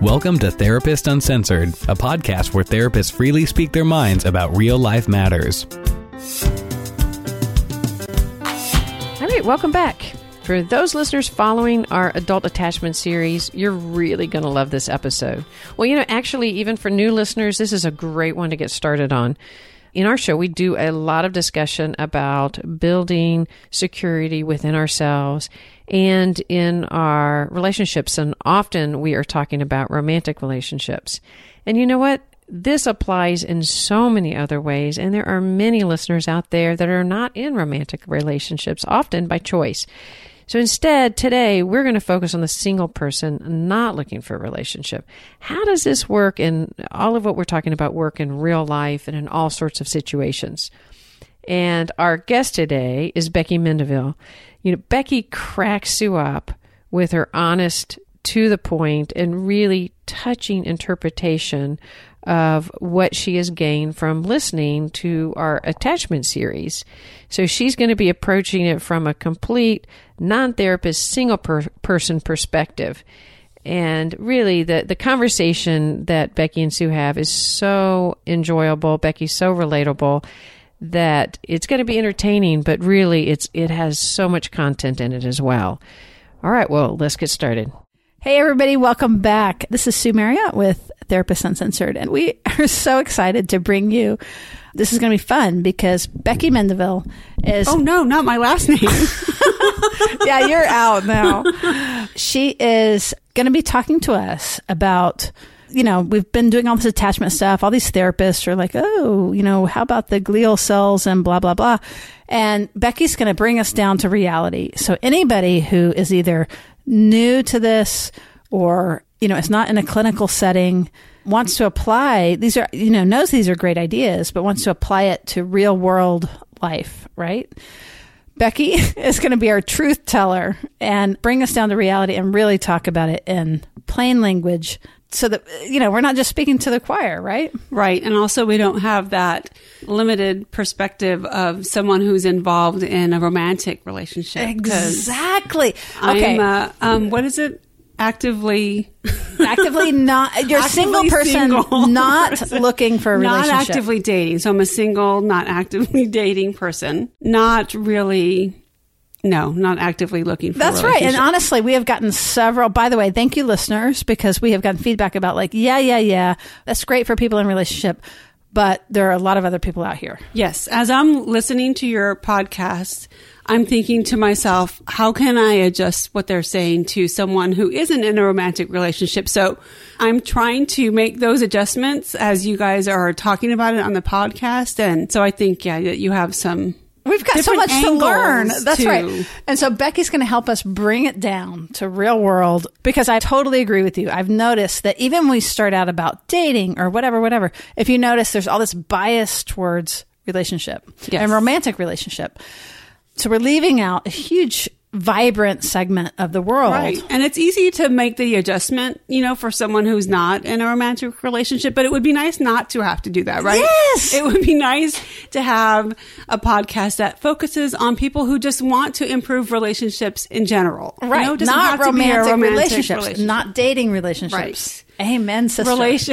Welcome to Therapist Uncensored, a podcast where therapists freely speak their minds about real-life matters. All right, welcome back. For those listeners following our adult attachment series, you're really going to love this episode. Well, actually, even for new listeners, this is a great one to get started on. In our show, we do a lot of discussion about building security within ourselves and in our relationships. And often we are talking about romantic relationships. And you know what? This applies in so many other ways. And there are many listeners out there that are not in romantic relationships, often by choice. So instead, today, we're going to focus on the single person not looking for a relationship. How does this work, and all of what we're talking about work in real life and in all sorts of situations? And our guest today is Becky Mendeville. Becky cracks you up with her honest, to the point, and really touching interpretation of what she has gained from listening to our attachment series. So she's going to be approaching it from a complete non-therapist, single person perspective. And really, the conversation that Becky and Sue have is so enjoyable. Becky's so relatable that it's going to be entertaining, but really it has so much content in it as well. All right, well, let's get started. Hey, everybody. Welcome back. This is Sue Marriott with Therapist Uncensored, and we are so excited to bring you. This is going to be fun because Becky Mendeville is... Oh, no, not my last name. Yeah, you're out now. She is going to be talking to us about, we've been doing all this attachment stuff. All these therapists are like, how about the glial cells and blah, blah, blah. And Becky's going to bring us down to reality. So anybody who is either new to this or, is not in a clinical setting, wants to apply, these are, knows these are great ideas, but wants to apply it to real world life, right? Becky is going to be our truth teller and bring us down to reality and really talk about it in plain language so that, we're not just speaking to the choir, right? Right. And also we don't have that limited perspective of someone who's involved in a romantic relationship. Exactly. Okay. I'm, what is it? Actively not, you're a single person, not looking for a relationship. Not actively dating. So I'm a single, not actively dating person. Not actively looking for a relationship. That's right. And honestly, we have gotten several, by the way, thank you listeners, because we have gotten feedback about yeah, that's great for people in relationship, but there are a lot of other people out here. Yes. As I'm listening to your podcast, I'm thinking to myself, how can I adjust what they're saying to someone who isn't in a romantic relationship? So I'm trying to make those adjustments as you guys are talking about it on the podcast. And so I think, that you have some... We've got so much to learn. That's right. And so Becky's going to help us bring it down to real world, because I totally agree with you. I've noticed that even when we start out about dating or whatever, if you notice, there's all this bias towards relationship and romantic relationship. So we're leaving out a huge, vibrant segment of the world. Right. And it's easy to make the adjustment, for someone who's not in a romantic relationship, but it would be nice not to have to do that, right? Yes! It would be nice to have a podcast that focuses on people who just want to improve relationships in general. Right. Not romantic relationships, not dating relationships. Right. Amen, sister.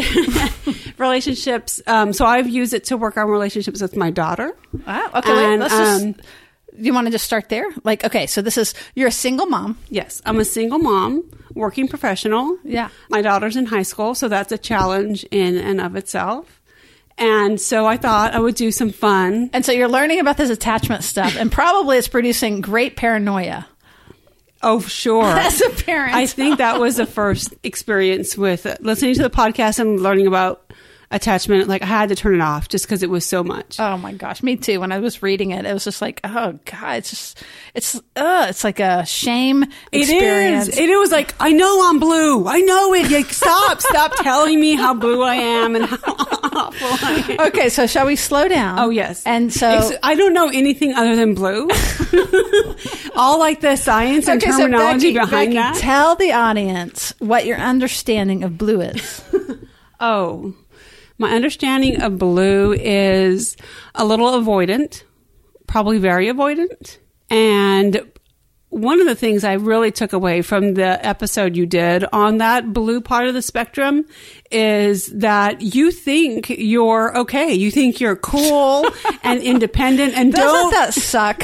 Relationships. So I've used it to work on relationships with my daughter. Wow. Okay, let's just... You want to just start there? So you're a single mom. Yes, I'm a single mom, working professional. Yeah. My daughter's in high school, so that's a challenge in and of itself. And so I thought I would do some fun. And so you're learning about this attachment stuff, and probably it's producing great paranoia. Oh, sure. As a parent. I think that was the first experience with listening to the podcast and learning about attachment. I had to turn it off just because it was so much. Oh my gosh, me too. When I was reading it, it was just like, oh God, it's like a shame experience. It is. It was like, I know I'm blue. I know it. Stop telling me how blue I am and how awful I am. Okay, so shall we slow down? Oh yes. And so I don't know anything other than blue. All the science and terminology behind that. Tell the audience what your understanding of blue is. Oh. My understanding of blue is a little avoidant, probably very avoidant, and one of the things I really took away from the episode you did on that blue part of the spectrum is that you think you're okay. You think you're cool and independent and Doesn't that suck?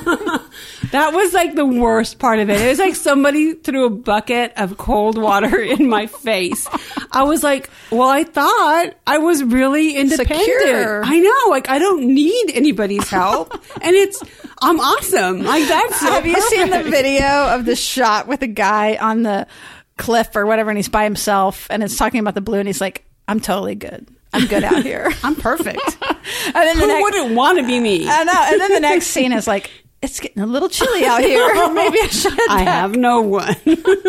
That was like the worst part of it. It was like somebody threw a bucket of cold water in my face. I was like, well, I thought I was really independent. Secure. I know. Like, I don't need anybody's help. And I'm awesome. Like, that's so Have you seen the perfect. video of the shot with a guy on the cliff or whatever, and he's by himself, and it's talking about the blue, and he's like, I'm totally good. I'm good out here. I'm perfect. And then Who wouldn't want to be me? I know. And then the next scene is like, it's getting a little chilly out here. Maybe I should head I back. have no one.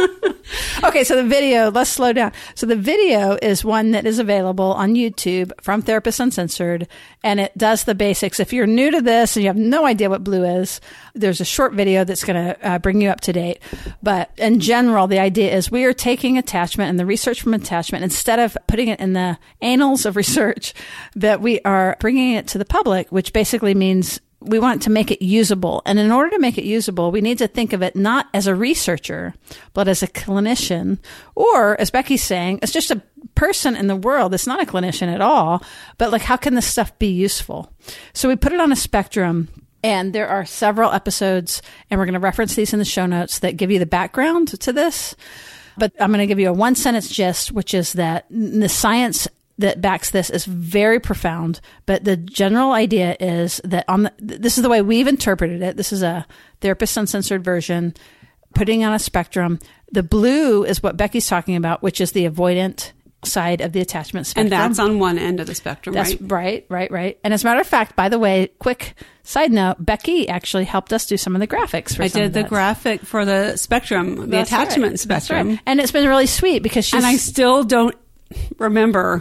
Okay, so the video, let's slow down. So the video is one that is available on YouTube from Therapists Uncensored, and it does the basics. If you're new to this and you have no idea what blue is, there's a short video that's going to bring you up to date. But in general, the idea is we are taking attachment and the research from attachment, instead of putting it in the annals of research, that we are bringing it to the public, which basically means we want to make it usable. And in order to make it usable, we need to think of it not as a researcher, but as a clinician, or as Becky's saying, it's just a person in the world that's not a clinician at all, but like, how can this stuff be useful? So we put it on a spectrum, and there are several episodes, and we're going to reference these in the show notes that give you the background to this. But I'm going to give you a one-sentence gist, which is that the science that backs this is very profound, but the general idea is that this is the way we've interpreted it. This is a Therapist Uncensored version, putting on a spectrum. The blue is what Becky's talking about, which is the avoidant side of the attachment spectrum. And that's on one end of the spectrum, That's right? right. And as a matter of fact, by the way, quick side note, Becky actually helped us do some of the graphics for I some did of the that. graphic for the spectrum, the That's attachment right. spectrum. That's right. And it's been really sweet because she's... And I still don't remember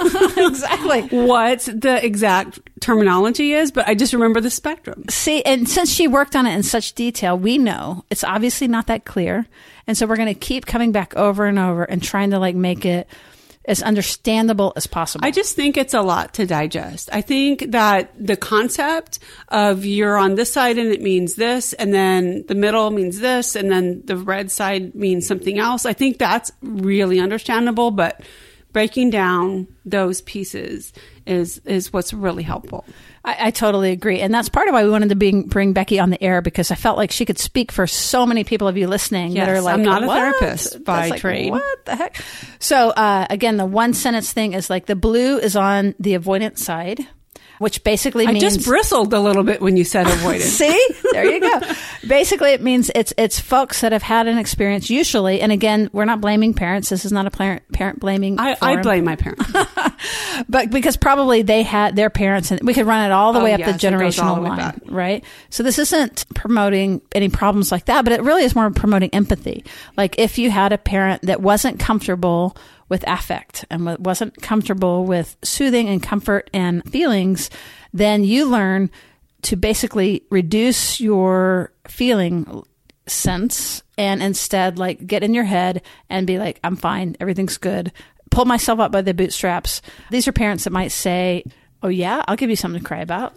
exactly what the exact terminology is, but I just remember the spectrum. See, and since she worked on it in such detail, we know it's obviously not that clear. And so we're going to keep coming back over and over and trying to like make it as understandable as possible. I just think it's a lot to digest. I think that the concept of you're on this side and it means this, and then the middle means this, and then the red side means something else. I think that's really understandable, but breaking down those pieces is what's really helpful. I totally agree. And that's part of why we wanted to bring Becky on the air, because I felt like she could speak for so many people of you listening that are like, I'm not a "What?" therapist by That's like, trade. What the heck? So again, the one sentence thing is like the blue is on the avoidant side, which basically means... I just bristled a little bit when you said avoidant. See? There you go. Basically, it means it's folks that have had an experience usually, and again, we're not blaming parents. This is not a parent blaming I forum. blame my parents. But because probably they had their parents, and we could run it all the way up yes, the it goes all generational the way line, back. right? So this isn't promoting any problems like that, but it really is more promoting empathy. Like if you had a parent that wasn't comfortable with affect and wasn't comfortable with soothing and comfort and feelings, then you learn to basically reduce your feeling sense and instead like get in your head and be like, I'm fine, everything's good. Pull myself up by the bootstraps. These are parents that might say, oh yeah, I'll give you something to cry about.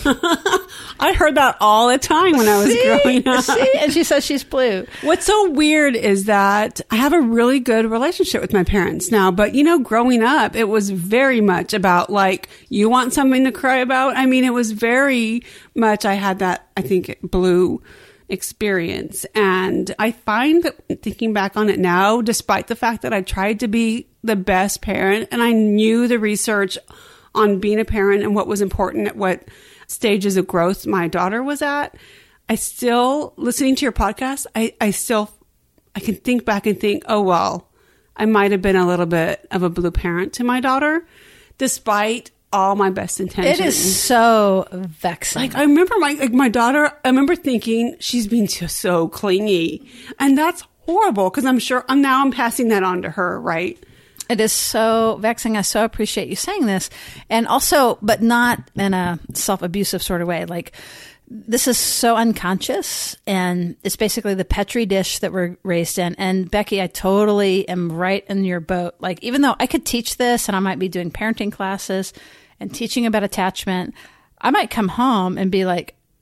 I heard that all the time when I was growing up. See? And she says she's blue. What's so weird is that I have a really good relationship with my parents now, but growing up, it was very much about like, you want something to cry about? I mean, it was very much, I had that, I think, blue experience. And I find that thinking back on it now, despite the fact that I tried to be the best parent and I knew the research on being a parent and what was important at what stages of growth my daughter was at, I still, listening to your podcast, I can think back and think, oh, well, I might have been a little bit of a blue parent to my daughter, despite all my best intentions. It is so vexing. Like I remember my daughter, I remember thinking she's being just so clingy, and that's horrible because I'm passing that on to her, right? It is so vexing. I so appreciate you saying this. And also, but not in a self-abusive sort of way. Like, this is so unconscious, and it's basically the Petri dish that we're raised in. And Becky, I totally am right in your boat. Like, even though I could teach this and I might be doing parenting classes and teaching about attachment, I might come home and be like,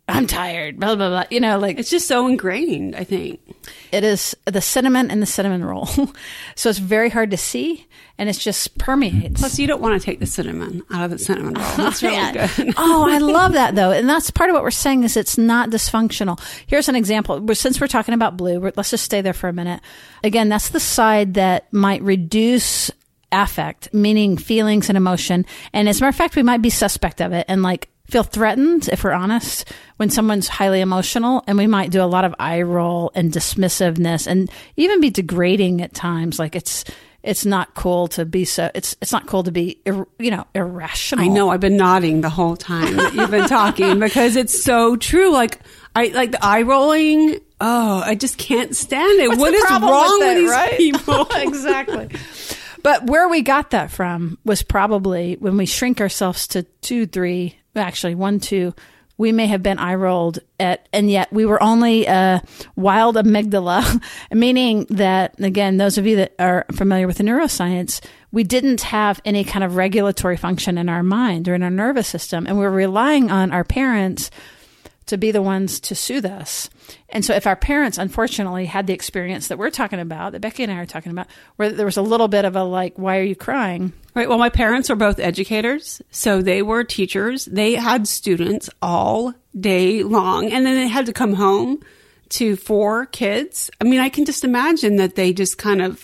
I'm tired, blah, blah, blah. You know, like It's just so ingrained, I think. it is the cinnamon and the cinnamon roll. So it's very hard to see, and it just permeates. Plus, you don't want to take the cinnamon out of the cinnamon roll. That's really Yeah. good. Oh, I love that though. And that's part of what we're saying is it's not dysfunctional. Here's an example. Since we're talking about blue, let's just stay there for a minute. Again, that's the side that might reduce affect, meaning feelings and emotion. And as a matter of fact, we might be suspect of it and like feel threatened, if we're honest, when someone's highly emotional. And we might do a lot of eye roll and dismissiveness and even be degrading at times. Like it's not cool to be so, it's not cool to be, irrational. I know. I've been nodding the whole time that you've been talking because it's so true. Like the eye rolling. Oh, I just can't stand it. What is wrong with these people? Exactly. But where we got that from was probably when we shrink ourselves to 2, 3, actually 1, 2, we may have been eye rolled at, and yet we were only a wild amygdala, meaning that, again, those of you that are familiar with the neuroscience, we didn't have any kind of regulatory function in our mind or in our nervous system. And we're relying on our parents to be the ones to soothe us. And so if our parents, unfortunately, had the experience that we're talking about, that Becky and I are talking about, where there was a little bit of a like, why are you crying? Right. Well, my parents are both educators. So they were teachers. They had students all day long. And then they had to come home to 4 kids. I mean, I can just imagine that they just kind of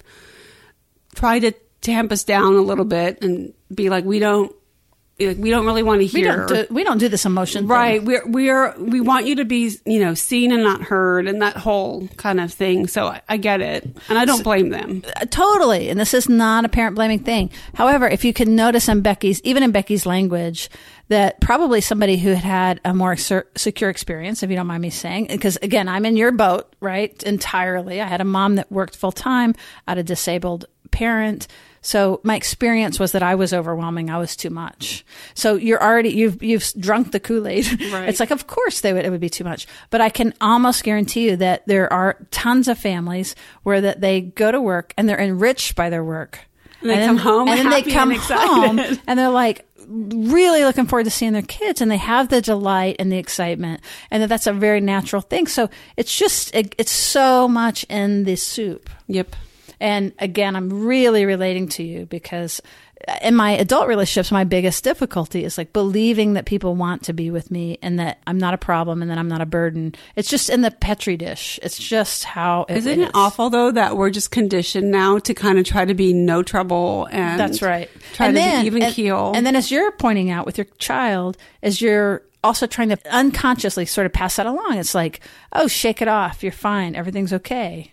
try to tamp us down a little bit and be like, we don't really want to hear. We don't do this emotion right. thing. We want you to be, seen and not heard and that whole kind of thing. So I get it. And I don't blame them. Totally. And this is not a parent blaming thing. However, if you can notice even in Becky's language, that probably somebody who had a more secure experience, if you don't mind me saying, because again, I'm in your boat, right? Entirely. I had a mom that worked full time. I had a disabled parent. So my experience was that I was overwhelming. I was too much. So you've drunk the Kool-Aid. Right. It's like, of course it would be too much. But I can almost guarantee you that there are tons of families where that they go to work and they're enriched by their work. And they come home and then happy they come and excited. home and they're like really looking forward to seeing their kids, and they have the delight and the excitement, and that's a very natural thing. So it's just, it's so much in the soup. Yep. And again, I'm really relating to you because in my adult relationships, my biggest difficulty is like believing that people want to be with me and that I'm not a problem and that I'm not a burden. It's just in the Petri dish. It's just how it is. Isn't it awful though that we're just conditioned now to kind of try to be no trouble and that's right. Try to be even keel. And then as you're pointing out with your child, as you're also trying to unconsciously sort of pass that along, it's like, oh, shake it off. You're fine. Everything's okay.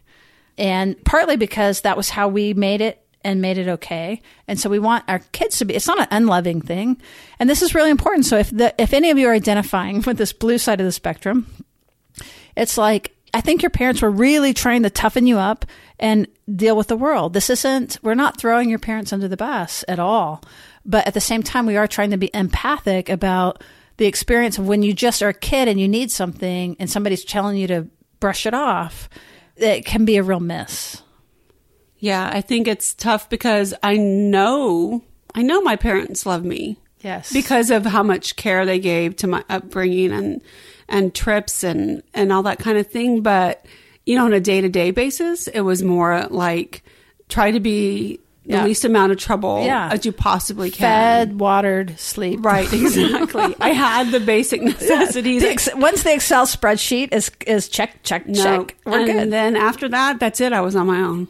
And partly because that was how we made it and made it okay. And so we want our kids to be, it's not an unloving thing. And this is really important. So if any of you are identifying with this blue side of the spectrum, it's like, I think your parents were really trying to toughen you up and deal with the world. We're not throwing your parents under the bus at all. But at the same time, we are trying to be empathic about the experience of when you just are a kid and you need something and somebody's telling you to brush it off. It can be a real miss. Yeah, I think it's tough because I know my parents love me. Yes. Because of how much care they gave to my upbringing and trips and all that kind of thing. But, on a day-to-day basis, it was more like try to be the least amount of trouble as you possibly can. Fed, watered, sleep. Right, exactly. I had the basic necessities. Once the Excel spreadsheet is check, check. We're good. And then after that, that's it. I was on my own.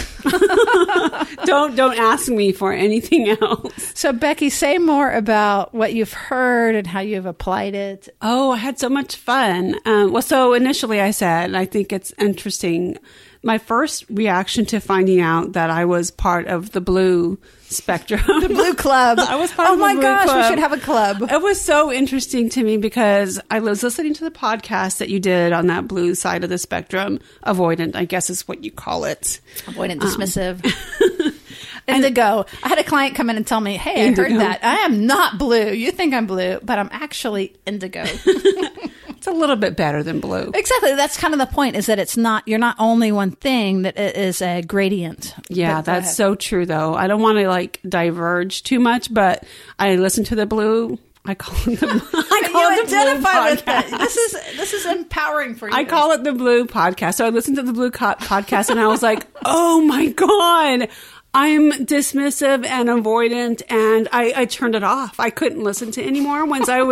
Don't ask me for anything else. So Becky, say more about what you've heard and how you've applied it. Oh, I had so much fun. So initially I said, I think it's interesting. My first reaction to finding out that I was part of the blue spectrum. The blue club. I was part of the blue club. Oh my gosh, we should have a club. It was so interesting to me because I was listening to the podcast that you did on that blue side of the spectrum. Avoidant, I guess is what you call it. Avoidant, dismissive. Indigo. I had a client come in and tell me, hey, I heard that. I am not blue. You think I'm blue, but I'm actually indigo. It's a little bit better than blue. Exactly. That's kind of the point, is that you're not only one thing, that it is a gradient. Yeah, that's so true though. I don't want to diverge too much, but I listen to the blue. I call them. I call the Blue identify with podcast. it. This is empowering for you. I call it the Blue podcast. So I listened to the Blue podcast and I was like, oh my God, I'm dismissive and avoidant. And I turned it off. I couldn't listen to anymore once I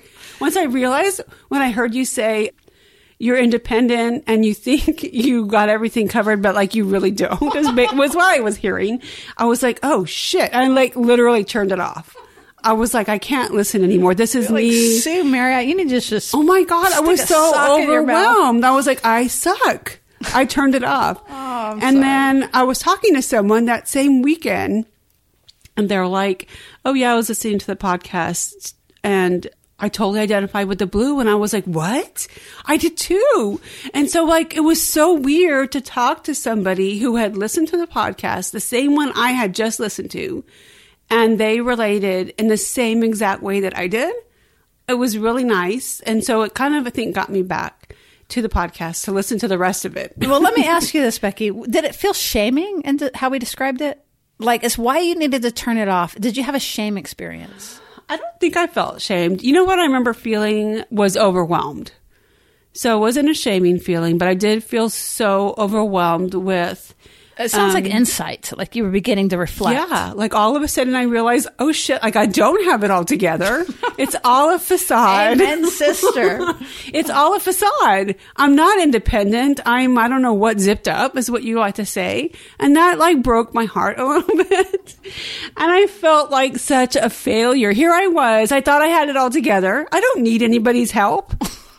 realized when I heard you say, you're independent and you think you got everything covered, but like you really don't, was what I was hearing. I was like, oh shit. And like literally turned it off. I was like, I can't listen anymore. This is like, me. Sue Marriott, you need to just. Oh my God. I was stick a so sock in your mouth. overwhelmed. I was like, I suck. I turned it off. I'm and sorry. then I was talking to someone that same weekend and they're like, oh yeah, I was listening to the podcast and I totally identified with the Blue. And I was like, what? I did too. And so like, it was so weird to talk to somebody who had listened to the podcast, the same one I had just listened to, and they related in the same exact way that I did. It was really nice. And so it kind of, I think, got me back to the podcast to listen to the rest of it. Well, let me ask you this, Becky. Did it feel shaming in how we described it? Like, it's why you needed to turn it off. Did you have a shame experience? I don't think I felt shamed. You know what I remember feeling was overwhelmed. So it wasn't a shaming feeling, but I did feel so overwhelmed with... It sounds like insight, like you were beginning to reflect. Yeah, like all of a sudden I realized, oh shit, like I don't have it all together. It's all a facade. Amen, sister. It's all a facade. I'm not independent. I don't know what zipped up is what you like to say. And that like broke my heart a little bit. And I felt like such a failure. Here I was. I thought I had it all together. I don't need anybody's help.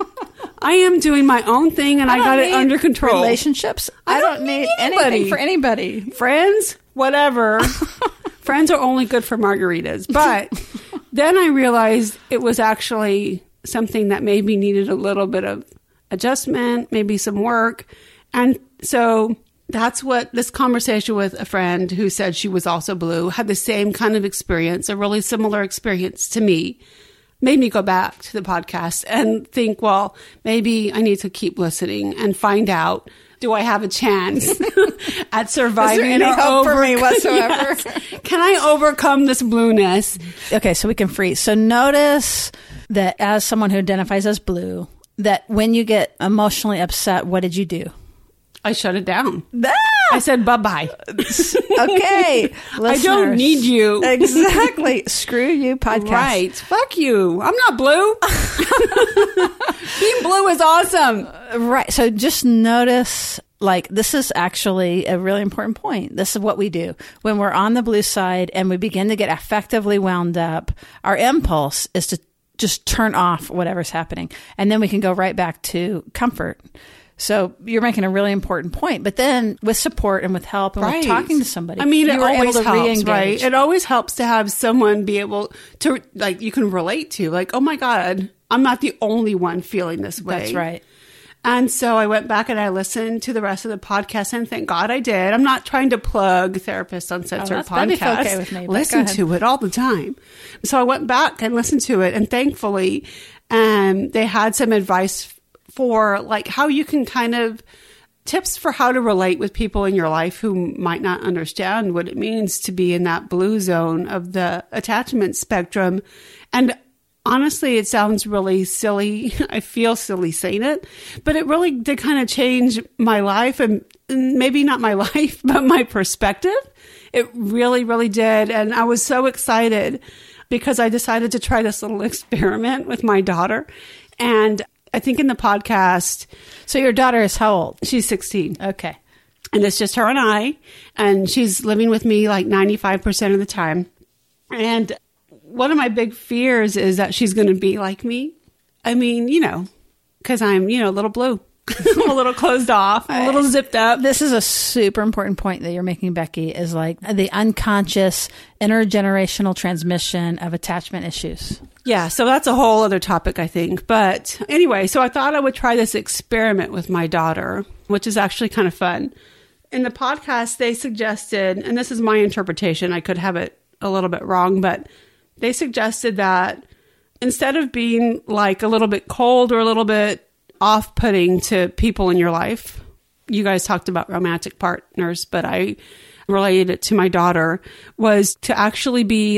I am doing my own thing and I got it under control. Relationships. I don't need anything for anybody. Friends, whatever. Friends are only good for margaritas. But then I realized it was actually something that maybe needed a little bit of adjustment, maybe some work. And so that's what this conversation with a friend who said she was also Blue, had the same kind of experience, a really similar experience to me, made me go back to the podcast and think, well, maybe I need to keep listening and find out, do I have a chance at surviving? Is there any hope for me whatsoever? Yes. Can I overcome this blueness? Okay, so we can freeze. So notice that as someone who identifies as Blue, that when you get emotionally upset, what did you do? I shut it down. Ah! I said, bye-bye. Okay. I don't need you. Exactly. Screw you, podcast. Right. Fuck you. I'm not Blue. Being Blue is awesome. Right. So just notice, like, this is actually a really important point. This is what we do. When we're on the Blue side and we begin to get affectively wound up, our impulse is to just turn off whatever's happening. And then we can go right back to comfort. So you're making a really important point. But then with support and with help and with talking to somebody, I mean, you it were always able to helps, re-engage. right? It always helps to have someone be able to, like, you can relate to. Like, oh my God, I'm not the only one feeling this way. That's right. And so I went back and I listened to the rest of the podcast, and thank God I did. I'm not trying to plug Therapists Uncensored that'd be podcast. okay with me, but Listen go ahead. to it all the time. So I went back and listened to it, and thankfully, they had some advice for like how you can kind of tips for how to relate with people in your life who might not understand what it means to be in that blue zone of the attachment spectrum. And honestly, it sounds really silly. I feel silly saying it, but it really did kind of change my life, and maybe not my life, but my perspective. It really, really did. And I was so excited because I decided to try this little experiment with my daughter. And I think in the podcast... So your daughter is how old? She's 16. Okay. And it's just her and I. And she's living with me like 95% of the time. And one of my big fears is that she's going to be like me. I mean, you know, because I'm, you know, a little blue. I'm a little closed off, a little zipped up. This is a super important point that you're making, Becky, is like the unconscious intergenerational transmission of attachment issues. Yeah, so that's a whole other topic, I think. But anyway, so I thought I would try this experiment with my daughter, which is actually kind of fun. In the podcast, they suggested, and this is my interpretation, I could have it a little bit wrong, but they suggested that instead of being like a little bit cold or a little bit off-putting to people in your life, you guys talked about romantic partners, but I related it to my daughter, was to actually be like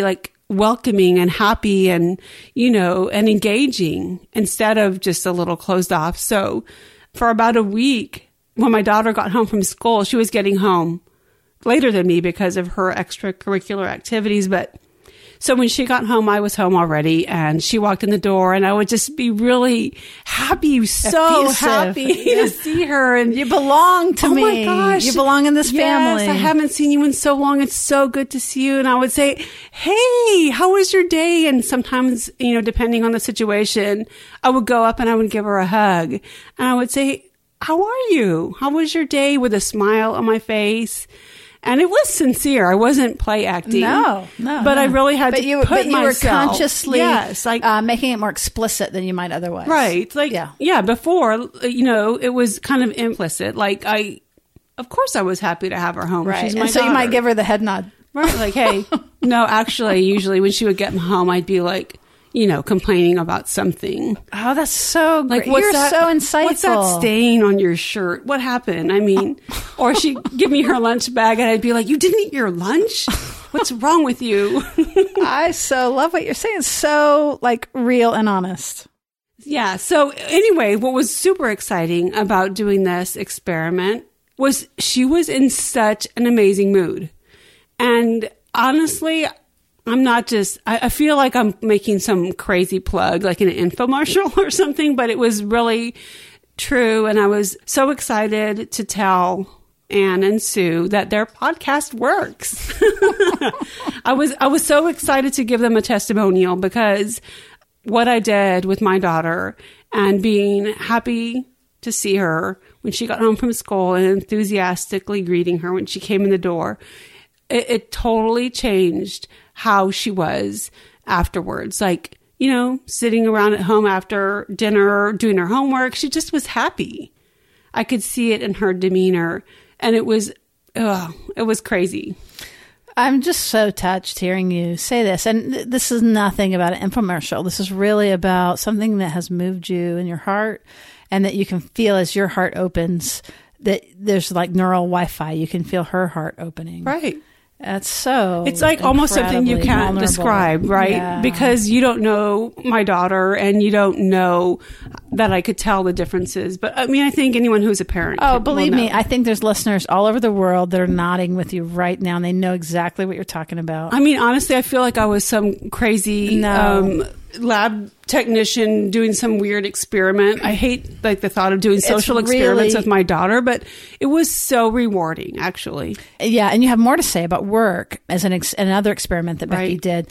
welcoming and happy and, and engaging instead of just a little closed off. So for about a week, when my daughter got home from school, she was getting home later than me because of her extracurricular activities. But so when she got home, I was home already, and she walked in the door, and I would just be really happy, so effusive. Happy to see her. And you belong to me. Oh my gosh. You belong in this family. Yes, I haven't seen you in so long. It's so good to see you. And I would say, hey, how was your day? And sometimes, depending on the situation, I would go up and I would give her a hug. And I would say, how are you? How was your day? With a smile on my face. And it was sincere. I wasn't play acting. No. But I really had to put But you were myself, consciously making it more explicit than you might otherwise. Right. Before, it was kind of implicit. Of course I was happy to have her home. Right. She's my so daughter. you might give her the head nod. Right. Like, hey. No, actually, usually when she would get home, I'd be like, complaining about something. Oh, that's so great. Like, You're so insightful. What's that stain on your shirt? What happened? I mean, or she'd give me her lunch bag and I'd be like, you didn't eat your lunch? What's wrong with you? I so love what you're saying. So real and honest. Yeah. So anyway, what was super exciting about doing this experiment was she was in such an amazing mood. And honestly, I feel like I'm making some crazy plug, like an infomercial or something, but it was really true. And I was so excited to tell Anne and Sue that their podcast works. I was so excited to give them a testimonial, because what I did with my daughter and being happy to see her when she got home from school and enthusiastically greeting her when she came in the door, it totally changed how she was afterwards. Sitting around at home after dinner, doing her homework, she just was happy. I could see it in her demeanor, and it was crazy. I'm just so touched hearing you say this. And this is nothing about an infomercial. This is really about something that has moved you in your heart, and that you can feel as your heart opens, that there's neural Wi-Fi. You can feel her heart opening. Right. That's so. It's almost something you can't vulnerable. Describe, right? Yeah. Because you don't know my daughter, and you don't know that I could tell the differences. But I mean, I think anyone who's a parent. Believe me, I think there's listeners all over the world that are nodding with you right now, and they know exactly what you're talking about. I mean, honestly, I feel like I was some crazy lab technician doing some weird experiment. I hate the thought of doing social experiments with my daughter, but it was so rewarding, actually. Yeah, and you have more to say about work as another experiment that Becky did.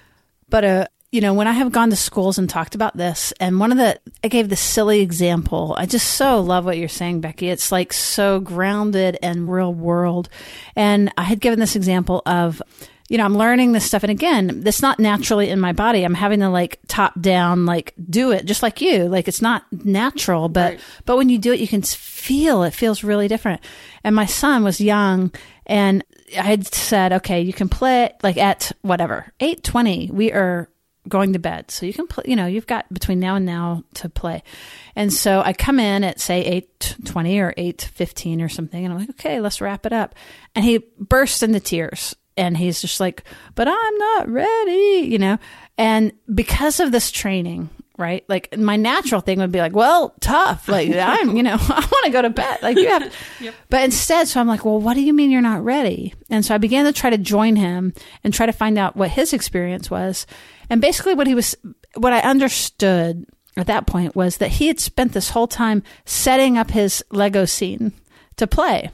But when I have gone to schools and talked about this, and I gave the silly example. I just so love what you're saying, Becky. It's so grounded and real world. And I had given this example of, I'm learning this stuff. And again, that's not naturally in my body. I'm having to top down, do it just like you. It's not natural, but when you do it, you can feel it feels really different. And my son was young, and I had said, okay, you can play at whatever, 8:20, we are going to bed. So you can play, you've got between now and now to play. And so I come in at say 8:20 or 8:15 or something. And I'm like, okay, let's wrap it up. And he bursts into tears. And he's just but I'm not ready, And because of this training, right? My natural thing would be well, tough. I'm, I want to go to bed. You have to. Yep. But instead, so I'm well, what do you mean you're not ready? And so I began to try to join him and try to find out what his experience was. And basically what I understood at that point was that he had spent this whole time setting up his Lego scene to play.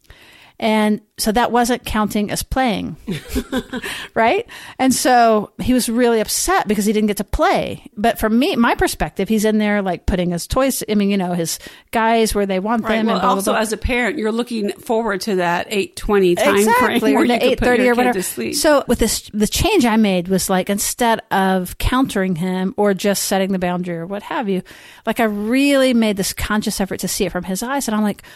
And so that wasn't counting as playing, right? And so he was really upset because he didn't get to play. But from my perspective, he's in there putting his toys, his guys where they want them. Well, and blah, also blah, blah. as a parent, you're looking forward to that 8:20 time frame where or you could put 8:30 your or whatever. kid to sleep. So with the change I made was instead of countering him or just setting the boundary or what have you, I really made this conscious effort to see it from his eyes. And I'm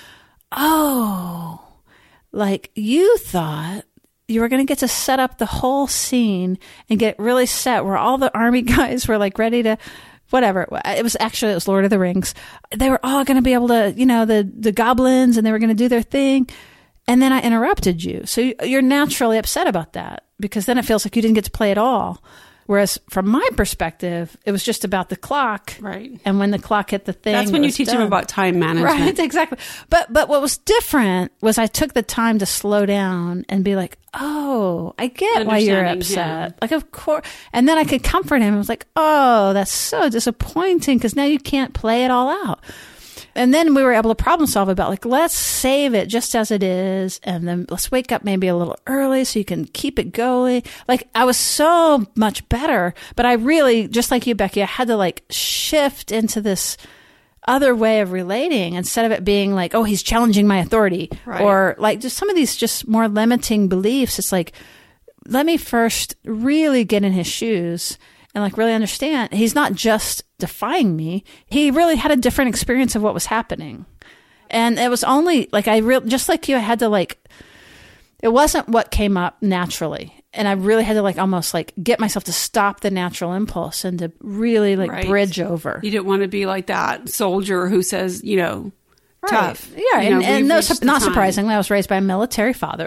oh, you thought you were going to get to set up the whole scene and get really set where all the army guys were ready to whatever. It was Lord of the Rings. They were all going to be able to, the goblins, and they were going to do their thing. And then I interrupted you. So you're naturally upset about that. because then it feels like you didn't get to play at all. Whereas from my perspective, it was just about the clock. Right. And when the clock hit the thing, that's when you teach them about time management. Right, exactly. But what was different was I took the time to slow down and be like, oh, I get why you're upset. Him. Like, of course. And then I could comfort him. I was like, oh, that's so disappointing because now you can't play it all out. And then we were able to problem solve about like, let's save it just as it is. And then let's wake up maybe a little early so you can keep it going. Like I was so much better, but I really, just like you, Becky, I had to like shift into this other way of relating instead of it being like, oh, he's challenging my authority, right. Or like just some of these just more limiting beliefs. It's like, let me first really get in his shoes and like really understand he's not just defying me. He really had a different experience of what was happening. And it was only like just like you, I had to like, it wasn't what came up naturally. And I really had to like almost like get myself to stop the natural impulse and to really like right. bridge over. You didn't want to be like that soldier who says, you know, right. tough. Yeah. And no, not surprisingly, I was raised by a military father.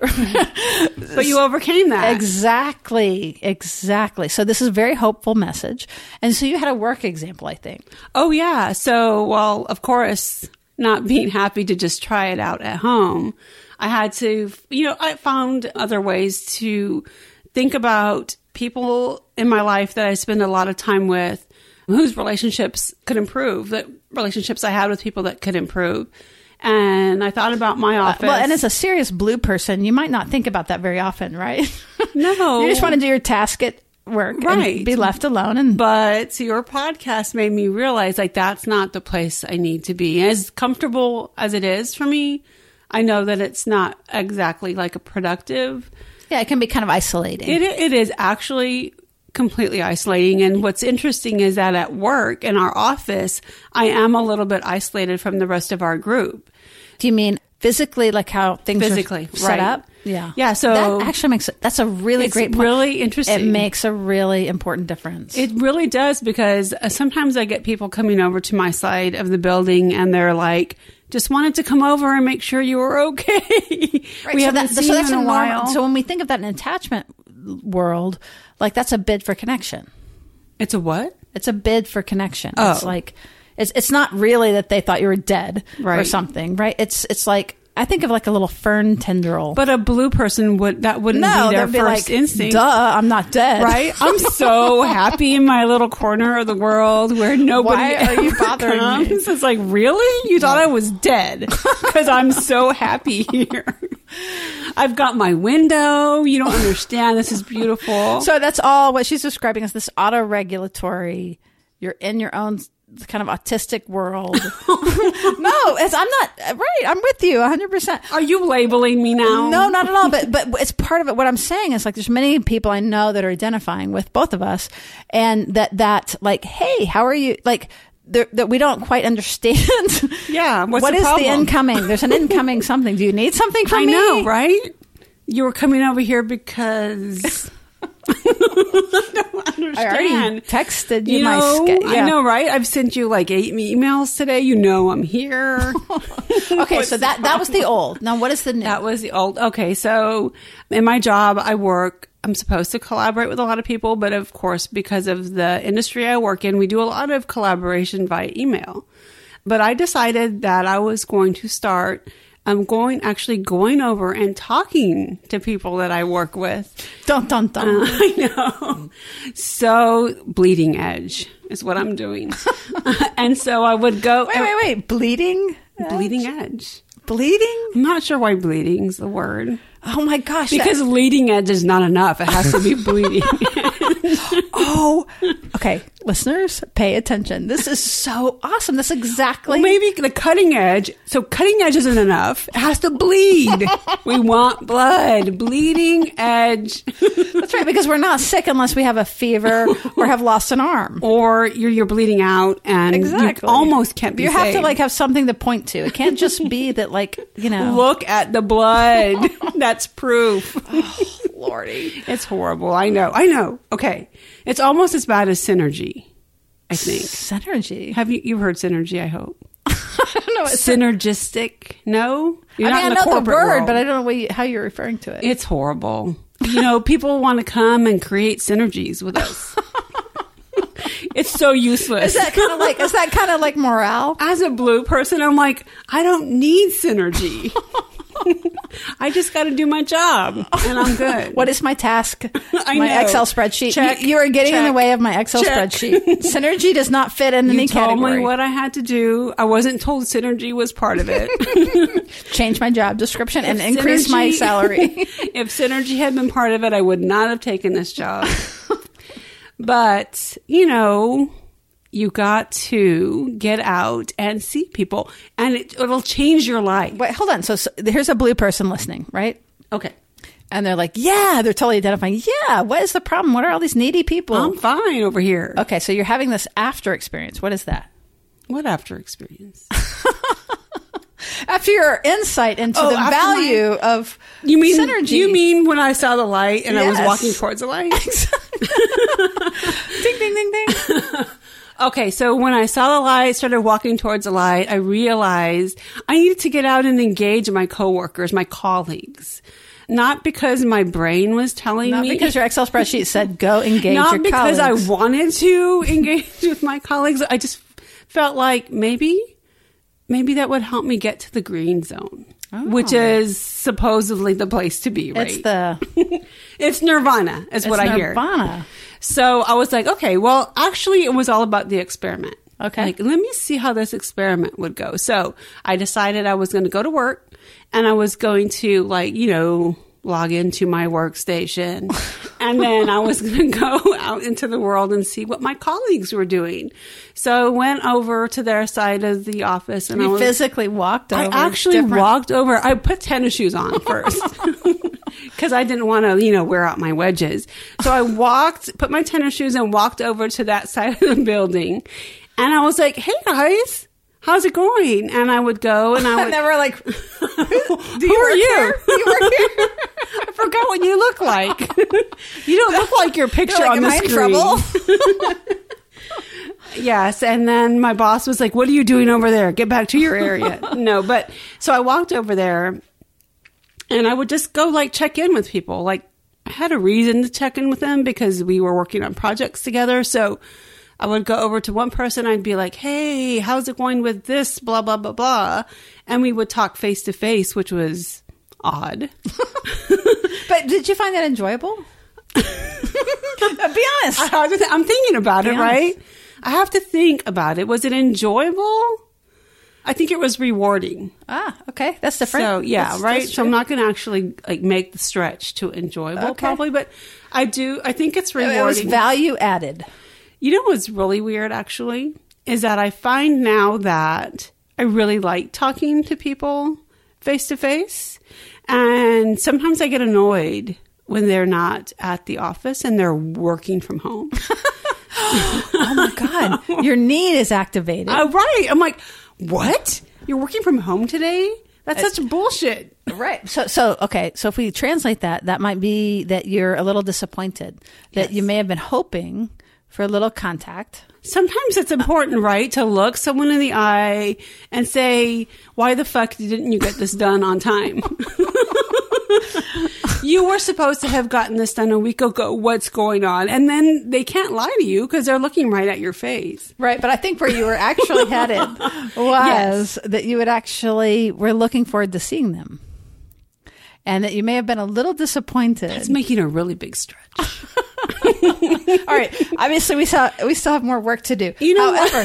But you overcame that. Exactly. So this is a very hopeful message. And so you had a work example, I think. Oh, yeah. So, well, of course, not being happy to just try it out at home, I had to, I found other ways to think about people in my life that I spend a lot of time with whose relationships could improve, that relationships I had with people that could improve. And I thought about my office. Well, and as a serious blue person, you might not think about that very often, right? No. You just want to do your task at work right. and be left alone. But your podcast made me realize like that's not the place I need to be. As comfortable as it is for me, I know that it's not exactly like a productive. Yeah, it can be kind of isolating. It is actually completely isolating. And what's interesting is that at work, in our office, I am a little bit isolated from the rest of our group. Do you mean physically, like how things are set right. up? Yeah. Yeah. So that actually makes that's a really great point. Really interesting. It makes a really important difference. It really does, because sometimes I get people coming over to my side of the building and they're like, just wanted to come over and make sure you were okay. Right, We haven't seen you in a while. So when we think of that in attachment world, like that's a bid for connection. It's a what? It's a bid for connection. Oh. It's like, it's not really that they thought you were dead or Right. something, right? It's like, I think of like a little fern tendril. But a blue person wouldn't be their they'd be first like, instinct. Duh, I'm not dead. Right? I'm so happy in my little corner of the world where nobody Why are you bothering comes. me? It's like, really? You thought I was dead? Because I'm so happy here. I've got my window. You don't understand. This is beautiful. So that's all what she's describing as this auto-regulatory, you're in your own kind of autistic world. No, I'm not, right, I'm with you 100%. Are you labeling me now? No, not at all. But it's part of it. What I'm saying is like, there's many people I know that are identifying with both of us, and that like, hey, how are you? Like, that we don't quite understand. Yeah. What the is problem? the incoming? There's an incoming something. Do you need something from me? I know, right? You were coming over here because I don't understand. I already texted you, I know, right? I've sent you like 8 emails today. You know I'm here. Okay, so that was the old. Now, what is the new? That was the old. Okay, so in my job, I'm supposed to collaborate with a lot of people, but of course, because of the industry I work in, we do a lot of collaboration via email. But I decided that I was going to start going over and talking to people that I work with. Dun, dun, dun. I know. So bleeding edge is what I'm doing. And so I would go. Wait. Bleeding? Bleeding edge. Bleeding? I'm not sure why bleeding's the word. Oh my gosh. Because leading edge is not enough. It has to be bleeding. Oh, okay. Listeners, pay attention. This is so awesome. That's exactly. Well, maybe the cutting edge. So cutting edge isn't enough. It has to bleed. We want blood. Bleeding edge. That's right, because we're not sick unless we have a fever or have lost an arm. Or you're bleeding out and exactly. You almost can't be You have saved. to like have something to point to. It can't just be that like, Look at the blood. That's proof. Oh, Lordy. It's horrible. I know. Okay. It's almost as bad as synergy, I think. Synergy? Have you heard synergy, I hope? I don't know. Synergistic? No? I know the word, but I don't know how you're referring to it. It's horrible. people want to come and create synergies with us. It's so useless. Is that kind of like morale? As a blue person, I'm like, I don't need synergy. I just got to do my job, and I'm good. What is my task? I My know. Excel spreadsheet. Check. You are getting in the Check. way of my Excel Check. spreadsheet. Synergy does not fit in any You told category. me what I had to do. I wasn't told synergy was part of it. Change my job description and If increase my synergy- salary. If synergy had been part of it, I would not have taken this job. But, you got to get out and see people, and it'll change your life. Wait, hold on. So here's a blue person listening, right? Okay. And they're like, yeah, they're totally identifying. Yeah, what is the problem? What are all these needy people? I'm fine over here. Okay, so you're having this after experience. What is that? What after experience? After your insight into the after value of synergy. You mean when I saw the light and I was Yes. walking towards the light? Ding, ding, ding, ding. Okay, so when I saw the light, started walking towards the light, I realized I needed to get out and engage my coworkers, my colleagues. Not because my brain was telling Not me. because your Excel spreadsheet said go engage Not your because colleagues. I wanted to engage with my colleagues. I just felt like maybe that would help me get to the green zone, which is supposedly the place to be, right? It's nirvana, is what I hear. Nirvana. So I was like, okay, well, actually, it was all about the experiment. Okay. Like, let me see how this experiment would go. So I decided I was going to go to work and I was going to, log into my workstation. And then I was going to go out into the world and see what my colleagues were doing. So I went over to their side of the office and You physically walked over. I actually walked over. I put tennis shoes on first because I didn't want to, wear out my wedges. So I put my tennis shoes and walked over to that side of the building. And I was like, hey, guys, how's it going? And I would go and I would. And they were like, Who are you? You work here? I forgot what you look like. You don't look like your picture You're like, on am the I in screen. trouble? Yes, and then my boss was like, what are you doing over there? Get back to your area. No, but so I walked over there and I would just go check in with people. I had a reason to check in with them because we were working on projects together. So I would go over to one person. I'd be like, hey, how's it going with this? Blah, blah, blah, blah. And we would talk face to face, which was odd. But did you find that enjoyable? Be honest. I'm thinking about it, Be honest. right? I have to think about it. Was it enjoyable? I think it was rewarding. Okay. That's different. So, yeah, That's right? So I'm true. not going to actually make the stretch to enjoyable Okay. probably, but I think it's rewarding. It was value added. You know what's really weird, actually, is that I find now that I really like talking to people face to face. And sometimes I get annoyed when they're not at the office and they're working from home. Oh my God. Your need is activated. Right. I'm like, what? You're working from home today? That's such bullshit. Right. So okay. So if we translate that might be that you're a little disappointed that you may have been hoping for a little contact. Sometimes it's important, right, to look someone in the eye and say, why the fuck didn't you get this done on time? You were supposed to have gotten this done a week ago. What's going on? And then they can't lie to you because they're looking right at your face. Right. But I think where you were actually headed was that you were looking forward to seeing them. And that you may have been a little disappointed. It's making a really big stretch. All right. Obviously, we still have more work to do. You know, However,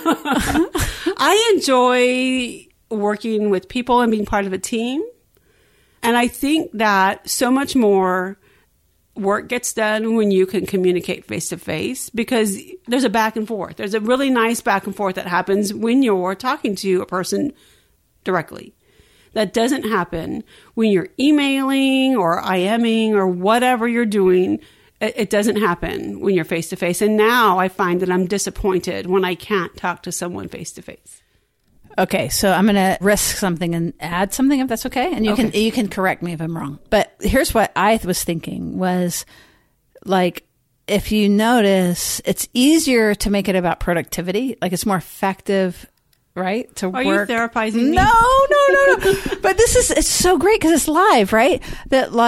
I enjoy working with people and being part of a team. And I think that so much more work gets done when you can communicate face to face because there's a back and forth. There's a really nice back and forth that happens when you're talking to a person directly. That doesn't happen when you're emailing or IMing or whatever you're doing. It doesn't happen when you're face to face. And now I find that I'm disappointed when I can't talk to someone face to face. okay, so I'm going to risk something and add something if that's okay. And you can correct me if I'm wrong. But here's what I was thinking was if you notice, it's easier to make it about productivity. It's more effective, right? To Are work. you therapizing me? No. But it's so great because it's live, right? That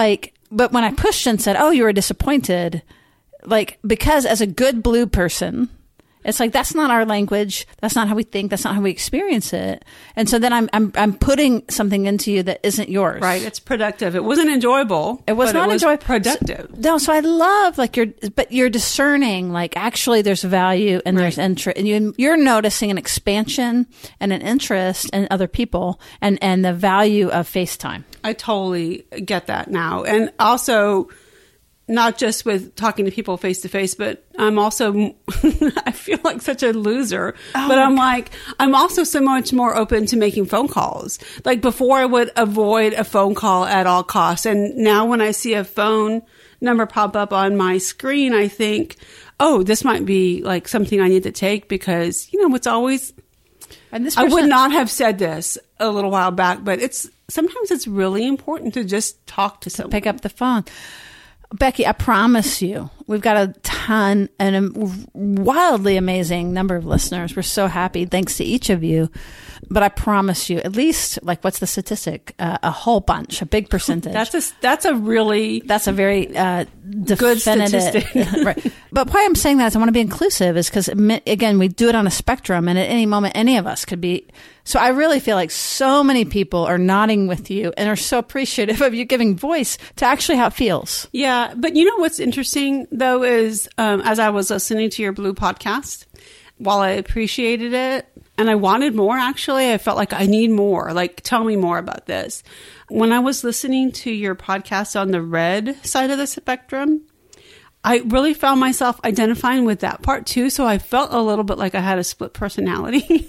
But when I pushed and said, oh, you were disappointed, like, because as a good blue person, it's like, that's not our language. That's not how we think. That's not how we experience it. And so then I'm putting something into you that isn't yours. Right. It's productive. It wasn't enjoyable. It was not enjoyable. Productive. So I love, like, you're discerning, like, actually there's value and there's interest, and you're noticing an expansion and an interest in other people and the value of FaceTime. I totally get that now. And also, not just with talking to people face to face, but I'm also, I feel like such a loser, but I'm also so much more open to making phone calls. Like before I would avoid a phone call at all costs. And now when I see a phone number pop up on my screen, I think, oh, this might be like something I need to take because, it's always, and this person, I would not have said this a little while back, but sometimes it's really important to just talk to someone. Pick up the phone. Becky, I promise you, we've got a ton and a wildly amazing number of listeners. We're so happy. Thanks to each of you. But I promise you, at least, like, what's the statistic? A whole bunch, a big percentage. That's a very good statistic. Right. But why I'm saying that is I want to be inclusive is because, again, we do it on a spectrum, and at any moment, any of us could be. So I really feel like so many people are nodding with you and are so appreciative of you giving voice to actually how it feels. Yeah. But you know what's interesting, though, is as I was listening to your Blue podcast, while I appreciated it, and I wanted more, actually, I felt like I need more. Like, tell me more about this. When I was listening to your podcast on the red side of the spectrum, I really found myself identifying with that part too. So I felt a little bit like I had a split personality.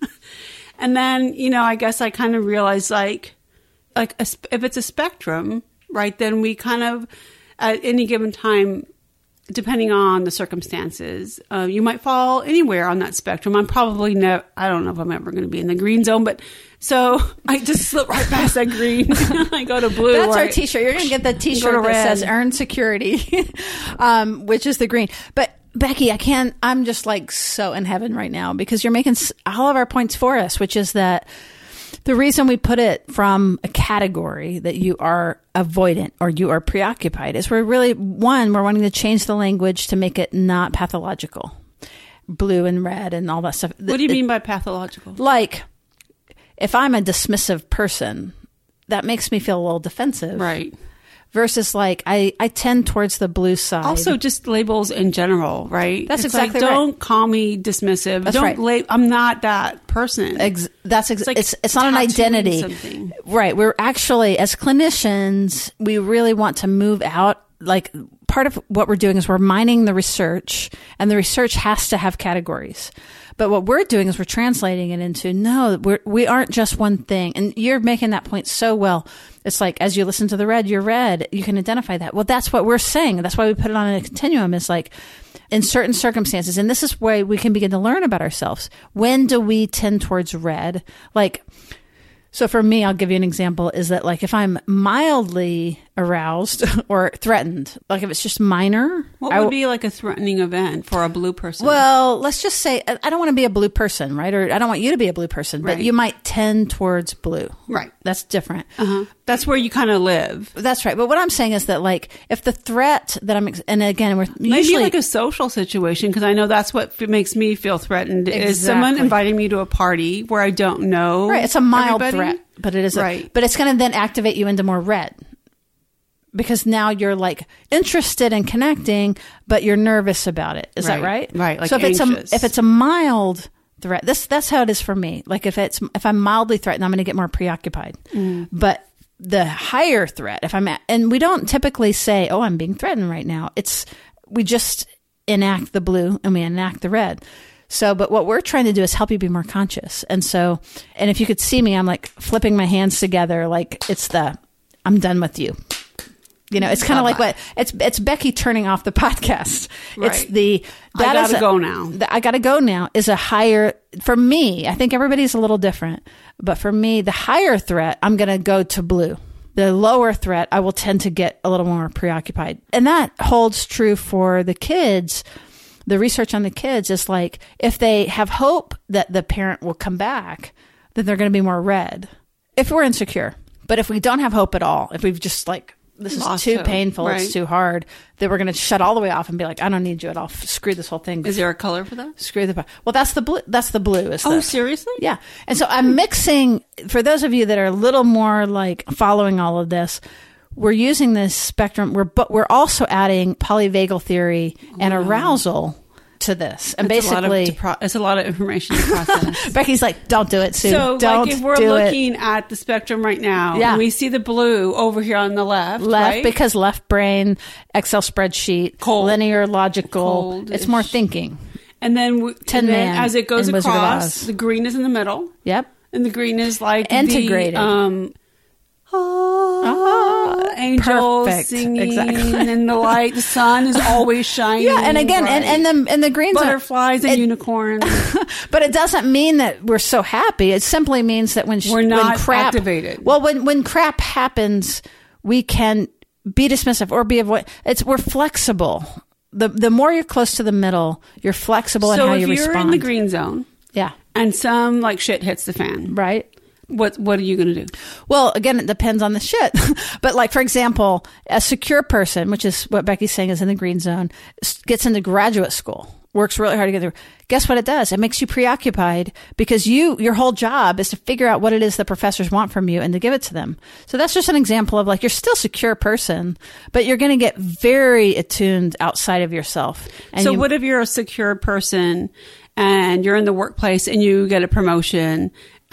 And then, I guess I kind of realized like if it's a spectrum, right, then we kind of, at any given time, depending on the circumstances, you might fall anywhere on that spectrum. I'm probably I don't know if I'm ever going to be in the green zone, but so I just slip right past that green. I go to blue. That's our t-shirt. You're going to get the t-shirt that says earn security, which is the green. But Becky, I'm just like so in heaven right now because you're making all of our points for us, which is that the reason we put it from a category that you are avoidant or you are preoccupied is we're wanting to change the language to make it not pathological. Blue and red and all that stuff. What do you mean by pathological? Like, if I'm a dismissive person, that makes me feel a little defensive. Right. Versus like, I tend towards the blue side. Also just labels in general, right? That's exactly right. Don't call me dismissive. That's right. I'm not that person. It's not an identity. Something. Right. We're actually, as clinicians, we really want to move out. Like, part of what we're doing is we're mining the research, and the research has to have categories. But what we're doing is we're translating it into, we aren't just one thing. And you're making that point so well. It's like, as you listen to the red, you're red. You can identify that. Well, that's what we're saying. That's why we put it on a continuum. It's like, in certain circumstances, and this is where we can begin to learn about ourselves. When do we tend towards red? Like, so for me, I'll give you an example, is that like if I'm mildly aroused or threatened, like if it's just minor. What would be like a threatening event for a blue person? Well, let's just say, I don't want to be a blue person, right? Or I don't want you to be a blue person, but you might tend towards blue. Right. That's different. Uh-huh. That's where you kind of live. That's right. But what I'm saying is that like, if the threat that and again, we're maybe usually like a social situation, because I know that's what makes me feel threatened, is someone inviting me to a party where I don't know. Right. It's a mild threat, but it is right. But it's going to then activate you into more red. Because now you're like interested in connecting, but you're nervous about it. Is that right? Right. Like so if anxious. if it's a mild threat, that's how it is for me. Like if I'm mildly threatened, I'm going to get more preoccupied. But the higher threat, and we don't typically say, "Oh, I'm being threatened right now." We just enact the blue and we enact the red. So, but what we're trying to do is help you be more conscious. And if you could see me, I'm like flipping my hands together, like I'm done with you. It's kind of like what it's Becky turning off the podcast. Right. It's I gotta go now. I gotta go now is a higher, for me, I think everybody's a little different, but for me, the higher threat, I'm going to go to blue. The lower threat, I will tend to get a little more preoccupied. And that holds true for the kids. The research on the kids is like, if they have hope that the parent will come back, then they're going to be more red. If we're insecure. But if we don't have hope at all, if we've just like this is Lost too hope. painful, Right. it's too hard, that we're going to shut all the way off and be like, I don't need you at all. Screw this whole thing. Is there a color for that? Screw the... Well, that's the blue. That's the blue. Is Oh, the, seriously? yeah. And so I'm mixing, for those of you that are a little more like following all of this, we're using this spectrum, but we're also adding polyvagal theory and arousal to this. And It's basically, it's a lot of information to process. Becky's like, don't do it, Sue. So, don't like, if we're do looking at the spectrum right now, Yeah. and we see the blue over here on the left, left, right? because left brain, Excel spreadsheet, Cold. linear, logical. Cold-ish. It's more thinking. and then, Tin and then Man as it goes in Wizard of across, Oz. the green is in the middle, Yep. and the green is like Integrated. Angels Perfect. singing, Exactly. and the light, the sun is always shining. Yeah, and again, bright. and the greens are- butterflies and unicorns. But it doesn't mean that we're so happy. It simply means that when We're not when crap, activated. Well, when crap happens, we can be dismissive or be avoid. We're flexible. The more you're close to the middle, you're flexible in So how if you you're respond. in the green zone Yeah. and some like shit hits the fan, Right. what are you going to do? Well, again, it depends on the shit. But like, for example, a secure person, which is what Becky's saying is in the green zone, gets into graduate school, works really hard to get through. Guess what it does? It makes you preoccupied because your whole job is to figure out what it is the professors want from you and to give it to them. So that's just an example of like, you're still a secure person, but you're going to get very attuned outside of yourself. And So what if you're a secure person and you're in the workplace and you get a promotion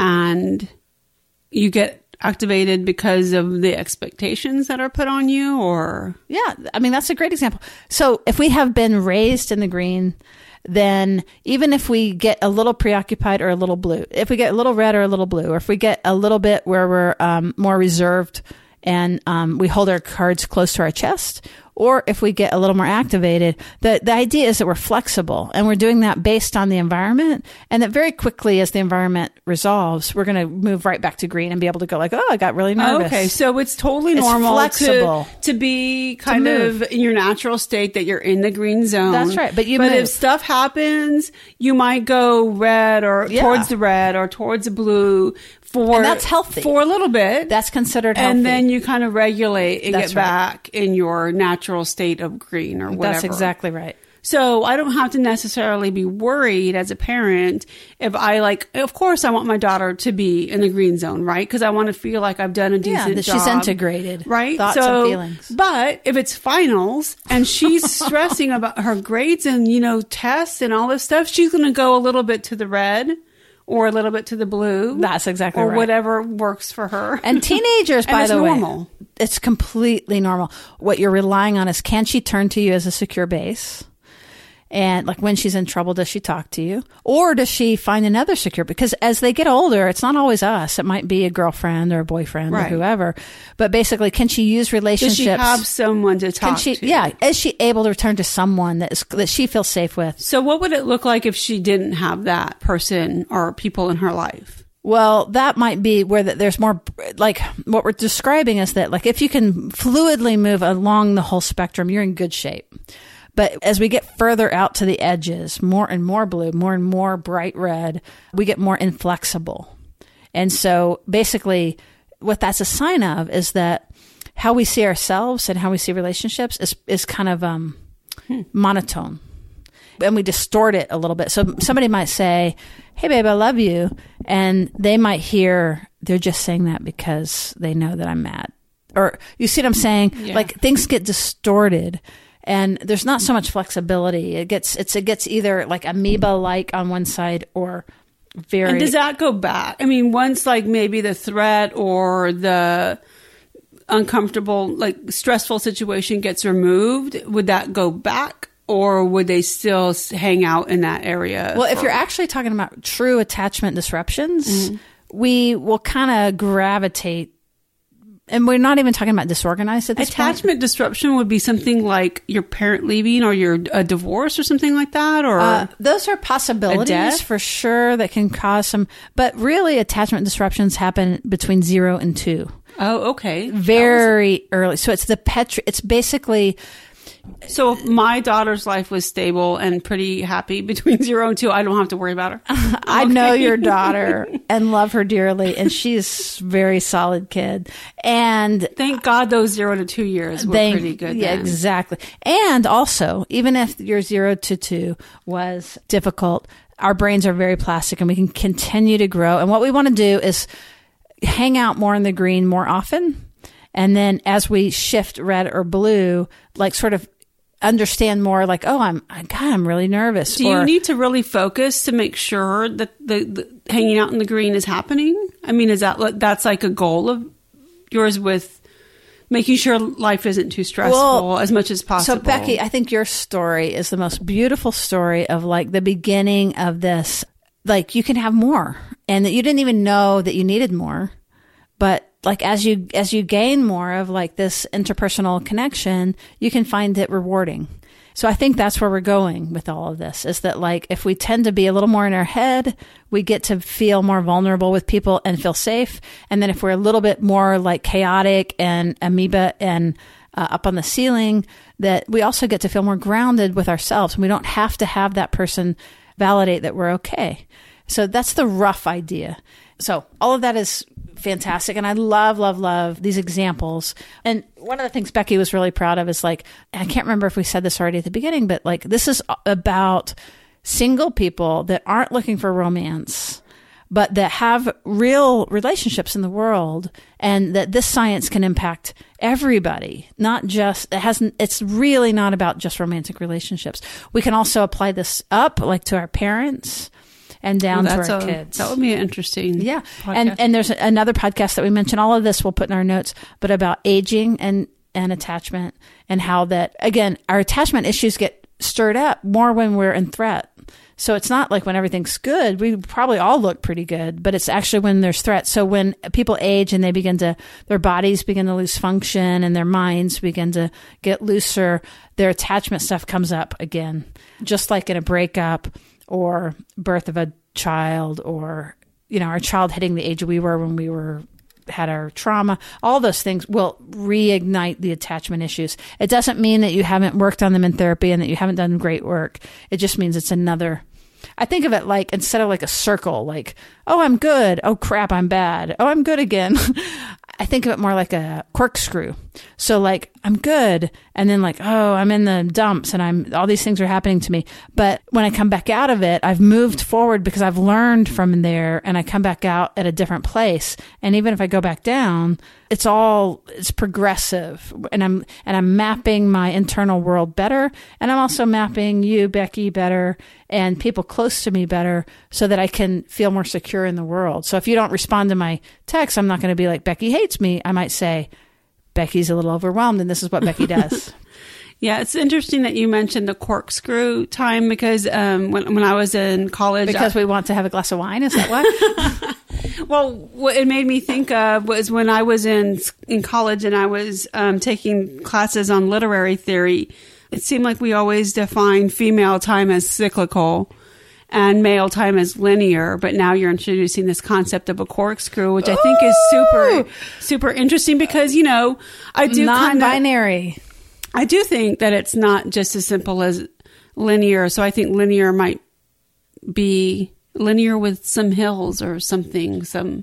and you get activated because of the expectations that are put on you, or? Yeah, I mean, that's a great example. So if we have been raised in the green, then even if we get a little preoccupied or a little blue, if we get a little red or a little blue, or if we get a little bit where we're more reserved and we hold our cards close to our chest, or if we get a little more activated, the idea is that we're flexible and we're doing that based on the environment, and that very quickly as the environment resolves, we're going to move right back to green and be able to go like, oh, I got really nervous. Okay, so it's totally It's normal flexible. to be kind move. of in your natural state that you're in the green zone. That's right, but you But move. if stuff happens, you might go red or Yeah. towards the red or towards the blue for And that's healthy. for a little bit. That's considered healthy. and then you kind of regulate and That's get right. back in your natural state of green or whatever. That's exactly right. So I don't have to necessarily be worried as a parent if of course I want my daughter to be in the green zone, right? Because I want to feel like I've done a decent that job. she's integrated. Right? Thoughts so, and feelings. But if it's finals and she's stressing about her grades and, tests and all this stuff, she's going to go a little bit to the red or a little bit to the blue. That's exactly or right. whatever works for her. And teenagers, And by it's the normal. way, it's completely normal. What you're relying on is, can she turn to you as a secure base? And like when she's in trouble, does she talk to you? Or does she find another secure? Because as they get older, it's not always us. It might be a girlfriend or a boyfriend Right. or whoever. But basically, can she use relationships? Does she have someone to talk to? Yeah. Is she able to return to someone that she feels safe with? So what would it look like if she didn't have that person or people in her life? Well, that might be where there's more, like what we're describing is that like if you can fluidly move along the whole spectrum, you're in good shape. But as we get further out to the edges, more and more blue, more and more bright red, we get more inflexible. And so basically what that's a sign of is that how we see ourselves and how we see relationships is kind of monotone. And we distort it a little bit. So somebody might say, hey, babe, I love you. And they might hear, they're just saying that because they know that I'm mad. Or you see what I'm saying? Yeah. Like things get distorted and there's not so much flexibility. It gets either like amoeba-like on one side or very... And does that go back? I mean, once like maybe the threat or the uncomfortable, like stressful situation gets removed, would that go back? Or would they still hang out in that area? Well, if you're actually talking about true attachment disruptions, we will kind of gravitate, and we're not even talking about disorganized at this attachment disruption would be something like your parent leaving or your a divorce or something like that, or point. Those are A possibilities death? for sure that can cause some, but really attachment disruptions happen between 0 and 2. oh, okay, Very early. So it's it's basically So if my daughter's life was stable and pretty happy between 0 and 2, I don't have to worry about her. I know your daughter and love her dearly, and she's a very solid kid. And thank God those 0 to 2 years were pretty good. Yeah, then. exactly. And also, even if your 0 to 2 was difficult, our brains are very plastic and we can continue to grow. And what we want to do is hang out more in the green more often. And then as we shift red or blue, like sort of understand more like, oh, I'm really nervous. Do you need to really focus to make sure that the hanging out in the green is happening? I mean, that's like a goal of yours with making sure life isn't too stressful as much as possible? So Becky, I think your story is the most beautiful story of like the beginning of this. Like you can have more and that you didn't even know that you needed more. But like as you gain more of like this interpersonal connection, you can find it rewarding. So I think that's where we're going with all of this, is that like if we tend to be a little more in our head, we get to feel more vulnerable with people and feel safe. And then if we're a little bit more like chaotic and amoeba and up on the ceiling, that we also get to feel more grounded with ourselves. And we don't have to have that person validate that we're okay. So that's the rough idea. So all of that is fantastic. And I love, love, love these examples. And one of the things Becky was really proud of is like, I can't remember if we said this already at the beginning, but like this is about single people that aren't looking for romance, but that have real relationships in the world, and that this science can impact everybody, not just, it's really not about just romantic relationships. We can also apply this up like to our parents and down to our kids. That would be an interesting podcast. And there's another podcast that we mentioned. All of this we'll put in our notes, but about aging and attachment, and how that, again, our attachment issues get stirred up more when we're in threat. So it's not like when everything's good. We probably all look pretty good, but it's actually when there's threat. So when people age and their bodies begin to lose function and their minds begin to get looser, their attachment stuff comes up again, just like in a breakup or birth of a child, or, our child hitting the age we were when we had our trauma. All those things will reignite the attachment issues. It doesn't mean that you haven't worked on them in therapy and that you haven't done great work. It just means it's another. I think of it like, instead of like a circle, like, oh, I'm good. Oh, crap, I'm bad. Oh, I'm good again. I think of it more like a corkscrew. So like, I'm good. And then like, oh, I'm in the dumps and all these things are happening to me. But when I come back out of it, I've moved forward because I've learned from there, and I come back out at a different place. And even if I go back down, it's progressive, and I'm mapping my internal world better. And I'm also mapping you, Becky, better, and people close to me better, so that I can feel more secure in the world. So if you don't respond to my text, I'm not going to be like, Becky hates me. I might say, Becky's a little overwhelmed, and this is what Becky does. Yeah, it's interesting that you mentioned the corkscrew time, because when I was in college... Because we want to have a glass of wine? Is that why? Well, what it made me think of was when I was in college and I was taking classes on literary theory, it seemed like we always defined female time as cyclical and male time as linear, but now you're introducing this concept of a corkscrew, which I think is super, super interesting, because, I do non-binary. I do think that it's not just as simple as linear. So I think linear might be linear with some hills or something,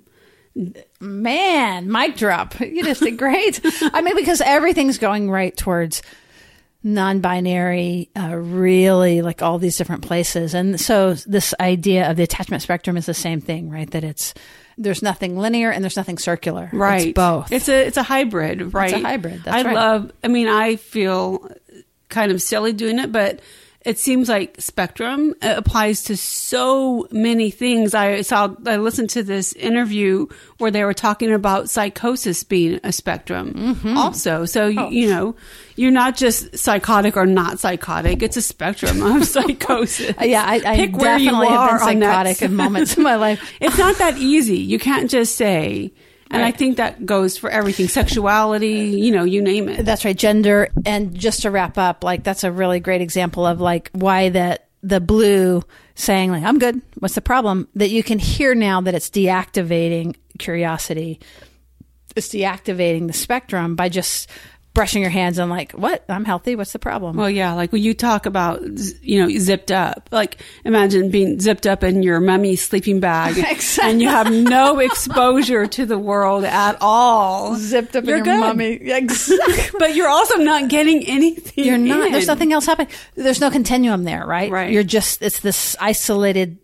Man, mic drop. You just did great. I mean, because everything's going right towards non-binary, really, like all these different places. And so this idea of the attachment spectrum is the same thing, right? That there's nothing linear and there's nothing circular. Right. It's both. It's a hybrid, right? It's a hybrid. That's right. I feel kind of silly doing it, but it seems like spectrum applies to so many things. I listened to this interview where they were talking about psychosis being a spectrum also. So, you're not just psychotic or not psychotic. It's a spectrum of psychosis. Yeah, I definitely have been psychotic in moments in my life. It's not that easy. You can't just say... And right. I think that goes for everything. Sexuality, you name it. That's right. Gender. And just to wrap up, like, that's a really great example of like why that the blue saying like, I'm good. What's the problem? That you can hear now that it's deactivating curiosity. It's deactivating the spectrum by just brushing your hands and like, what? I'm healthy. What's the problem? Well, yeah, like when you talk about, zipped up, like imagine being zipped up in your mummy sleeping bag Exactly. and you have no exposure to the world at all. Zipped up You're in your good. mummy. Yeah, exactly. But you're also not getting anything. You're not. in. There's nothing else happening. There's no continuum there, right? Right. You're just, it's this isolated.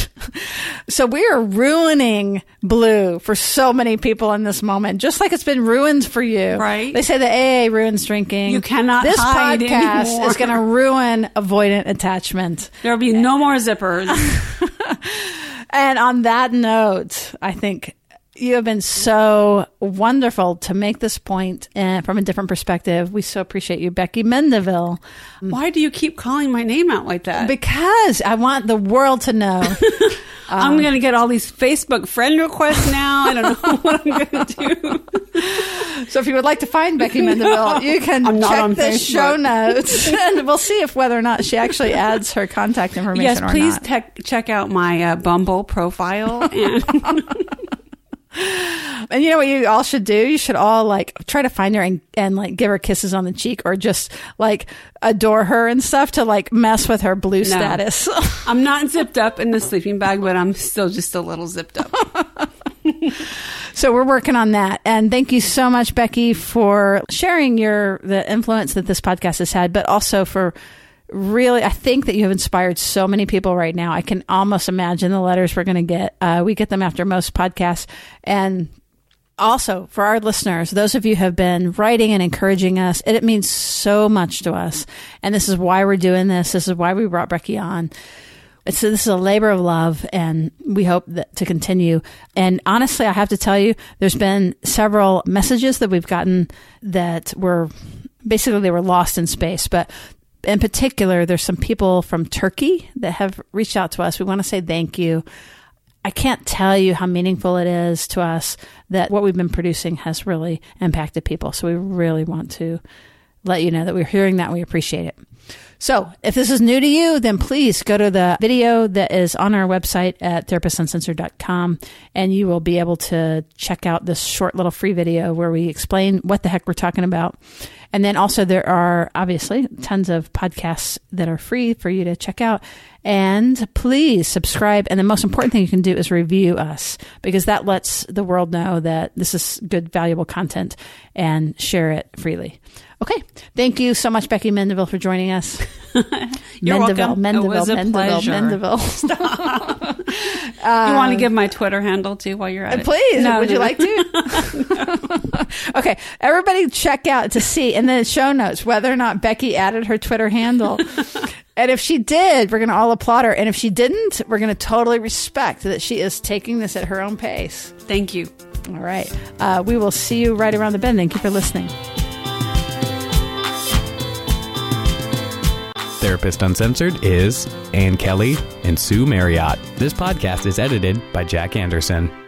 So we are ruining Blue for so many people in this moment, just like it's been ruined for you. Right. They say the AA ruins drinking. You cannot This hide podcast anymore. is going to ruin avoidant attachment. There'll be no more zippers. And on that note, I think you have been so wonderful to make this point and from a different perspective. We so appreciate you, Becky Mendeville. Why do you keep calling my name out like that? Because I want the world to know. I'm going to get all these Facebook friend requests now. I don't know what I'm going to do. So if you would like to find Becky Mendeville, you can I'm not check on the Facebook. show notes, and we'll see if whether or not she actually adds her contact information Yes, or please not. check out my Bumble profile. And And you know what you all should do? You should all like try to find her and like give her kisses on the cheek, or just like adore her and stuff to like mess with her Blue status. I'm not zipped up in the sleeping bag, but I'm still just a little zipped up. So we're working on that. And thank you so much, Becky, for sharing the influence that this podcast has had, but also for really, I think that you have inspired so many people right now. I can almost imagine the letters we're going to get. We get them after most podcasts. And also for our listeners, those of you who have been writing and encouraging us, it means so much to us. And this is why we're doing this. This is why we brought Becky on. This is a labor of love, and we hope that to continue. And honestly, I have to tell you, there's been several messages that we've gotten that were basically they were lost in space. But in particular, there's some people from Turkey that have reached out to us. We want to say thank you. I can't tell you how meaningful it is to us that what we've been producing has really impacted people. So we really want to let you know that we're hearing that and we appreciate it. So if this is new to you, then please go to the video that is on our website at therapistsuncensored.com, and you will be able to check out this short little free video where we explain what the heck we're talking about. And then also there are obviously tons of podcasts that are free for you to check out. And please subscribe. And the most important thing you can do is review us, because that lets the world know that this is good, valuable content, and share it freely. Okay. Thank you so much, Becky Mendeville, for joining us. You're welcome. It was a pleasure. Mendeville. You want to give my Twitter handle too while you're at it? Please. No, Would you no. like to? Okay. Everybody check out to see in the show notes whether or not Becky added her Twitter handle. And if she did, we're going to all applaud her. And if she didn't, we're going to totally respect that she is taking this at her own pace. Thank you. All right. We will see you right around the bend. Thank you for listening. Therapist Uncensored is Ann Kelly and Sue Marriott. This podcast is edited by Jack Anderson.